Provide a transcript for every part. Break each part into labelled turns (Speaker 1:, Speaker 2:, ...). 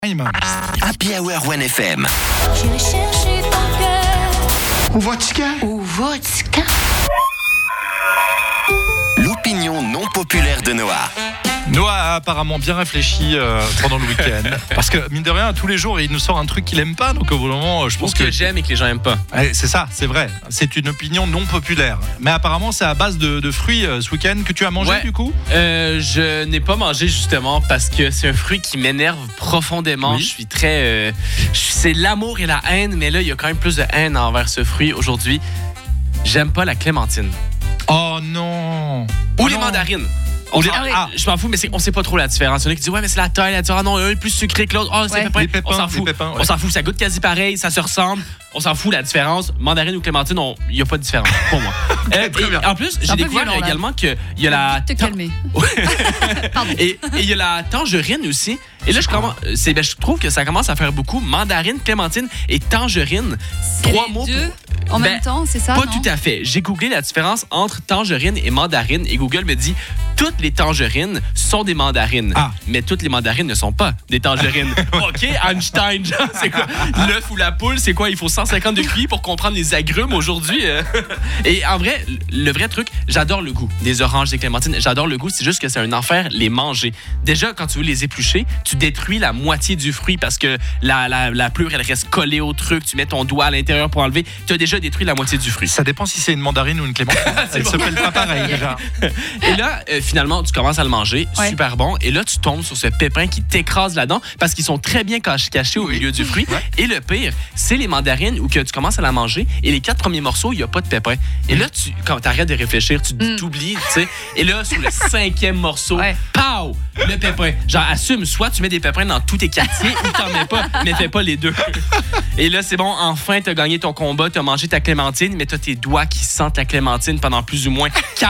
Speaker 1: Happy Hour 1FM.
Speaker 2: J'irai chercher ton cœur.
Speaker 3: Ou vodka.
Speaker 2: Ou vodka.
Speaker 1: L'opinion non populaire de Noah.
Speaker 4: Noah a apparemment bien réfléchi pendant le week-end. Parce que, mine de rien, tous les jours, il nous sort un truc qu'il aime pas. Donc, au bout d'un moment, je pense
Speaker 5: que j'aime et que les gens aiment pas.
Speaker 4: Ouais, c'est ça, c'est vrai. C'est une opinion non populaire. Mais apparemment, c'est à base de fruits ce week-end que tu as mangé, du coup.
Speaker 5: Je n'ai pas mangé, justement, parce que c'est un fruit qui m'énerve profondément.
Speaker 4: Oui.
Speaker 5: Je suis très... c'est l'amour et la haine, mais là, il y a quand même plus de haine envers ce fruit aujourd'hui. J'aime pas la clémentine.
Speaker 4: Oh non.
Speaker 5: Ou les mandarines. Je m'en fous, mais on sait pas trop la différence. Il y en a qui disent ouais, mais c'est la taille, la différence. Ah non, un est plus sucré que l'autre. Oh, c'est
Speaker 4: Les
Speaker 5: pépins. On s'en fout.
Speaker 4: pépins, ouais.
Speaker 5: On s'en fout. Ça goûte quasi pareil, ça se ressemble. On s'en fout la différence. Mandarine ou clémentine, il y a pas de différence pour moi. Et en plus, j'ai découvert également qu'il y a la.
Speaker 6: Te calmer. Pardon.
Speaker 5: Et il y a la tangerine aussi. Et là, je trouve que ça commence à faire beaucoup. Mandarine, clémentine et tangerine.
Speaker 6: C'est
Speaker 5: Trois
Speaker 6: les
Speaker 5: mots.
Speaker 6: deux en même temps, c'est ça?
Speaker 5: Pas
Speaker 6: non?
Speaker 5: tout à fait. J'ai googlé la différence entre tangerine et mandarine et Google me dit toutes les tangerines sont des mandarines. Mais toutes les mandarines ne sont pas des tangerines. OK, Einstein, genre, c'est quoi? L'œuf ou la poule, c'est quoi? Il faut 150 de QI pour comprendre les agrumes aujourd'hui. Et en vrai, le vrai truc, j'adore le goût des oranges, des clémentines. J'adore le goût, c'est juste que c'est un enfer les manger. Déjà, quand tu veux les éplucher, tu détruis la moitié du fruit parce que la pleure, elle reste collée au truc. Tu mets ton doigt à l'intérieur pour enlever. Tu as déjà détruit la moitié du fruit.
Speaker 4: Ça dépend si c'est une mandarine ou une clémentine. Elle se pèle pas pareil, déjà.
Speaker 5: Et là, finalement, tu commences à le manger, super bon. Et là, tu tombes sur ce pépin qui t'écrase là-dedans parce qu'ils sont très bien cachés au milieu du fruit. Et le pire, c'est les mandarines où que tu commences à la manger et les 4 premiers morceaux, il n'y a pas de pépin. Et là, quand tu arrêtes de réfléchir, tu t'oublies, tu sais. Et là, sur le 5e morceau, pow! Le pépin. Genre, assume, soit tu mets des pépins dans tous tes quartiers ou t'en mets pas, mais fais pas les deux. Et là, c'est bon, enfin, t'as gagné ton combat, t'as mangé ta clémentine, mais t'as tes doigts qui sentent la clémentine pendant plus ou moins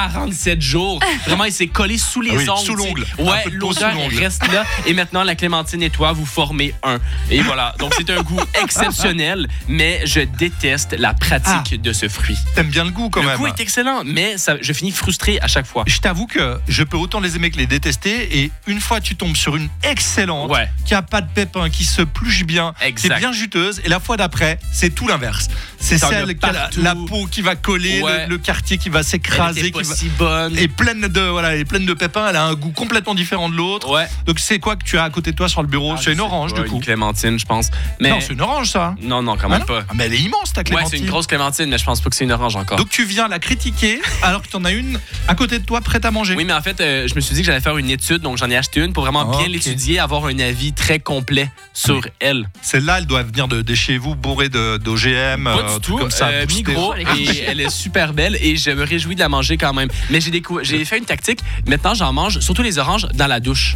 Speaker 5: 47 jours. Vraiment, il s'est collé sous les ongles.
Speaker 4: Sous l'ongle.
Speaker 5: Ouais, l'odeur reste là. Et maintenant, la clémentine et toi, vous formez un. Et voilà. Donc, c'est un goût exceptionnel, mais je déteste la pratique de ce fruit.
Speaker 4: T'aimes bien le goût, quand même.
Speaker 5: Le goût est excellent, mais je finis frustré à chaque fois.
Speaker 4: Je t'avoue que je peux autant les aimer que les détester. Et une fois tu tombes sur une excellente, qui a pas de pépins, qui se pluche bien, qui est bien juteuse, et la fois d'après, c'est tout l'inverse. C'est celle qui a la peau qui va coller, le quartier qui va s'écraser,
Speaker 5: si bonne.
Speaker 4: Et pleine de pépins. Elle a un goût complètement différent de l'autre. Donc c'est quoi que tu as à côté de toi sur le bureau? C'est une orange, du coup.
Speaker 5: Une clémentine, je pense. Mais...
Speaker 4: Non, c'est une orange, ça.
Speaker 5: Non, quand même pas.
Speaker 4: Mais elle est immense, ta clémentine.
Speaker 5: Ouais, c'est une grosse clémentine, mais je pense pas que c'est une orange encore.
Speaker 4: Donc tu viens la critiquer alors que tu en as une à côté de toi prête à manger.
Speaker 5: Oui, mais en fait, je me suis dit que j'allais faire une étude, donc j'en ai acheté une pour vraiment bien l'étudier, avoir un avis très complet sur elle.
Speaker 4: Celle-là, elle doit venir de chez vous bourrée d'OGM.
Speaker 5: Pas du tout,
Speaker 4: comme ça,
Speaker 5: Migros, et elle est super belle et je me réjouis de la manger quand même. Mais j'ai fait une tactique, maintenant j'en mange, surtout les oranges, dans la douche.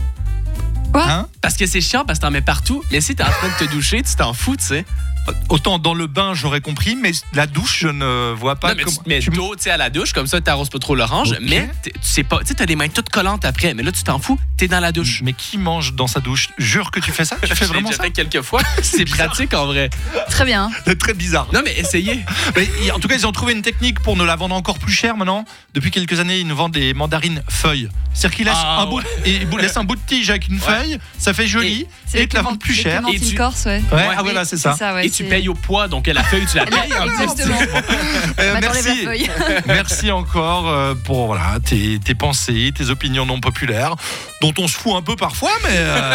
Speaker 6: Quoi?
Speaker 5: Parce que c'est chiant, parce que t'en mets partout, mais si t'es en train de te doucher, tu t'en fous, tu sais.
Speaker 4: Autant dans le bain, j'aurais compris, mais la douche, je ne vois pas.
Speaker 5: Non, mais tu mets d'eau, tu sais, à la douche, comme ça, t'arroses pas trop l'orange, mais tu sais pas, tu sais, t'as les mains toutes collantes après, mais là, tu t'en fous, t'es dans la douche.
Speaker 4: Mais qui mange dans sa douche? Jure que tu fais ça? Tu fais vraiment ça?
Speaker 5: J'ai déjà fait quelques fois, c'est pratique en vrai.
Speaker 6: Très bien.
Speaker 4: C'est très bizarre.
Speaker 5: Non, mais essayez.
Speaker 4: Mais, en tout cas, ils ont trouvé une technique pour nous la vendre encore plus cher maintenant. Depuis quelques années, ils nous vendent des mandarines feuilles. C'est-à-dire qu'ils laissent un bout de tige avec une feuille, ça fait joli, et ils te la vendent plus cher.
Speaker 6: Et tu corse,
Speaker 4: voilà, c'est ça.
Speaker 5: Et tu payes au poids, donc la feuille, tu la payes.
Speaker 6: Exactement.
Speaker 4: Merci. Merci encore pour tes pensées, tes opinions non populaires, dont on se fout un peu parfois, mais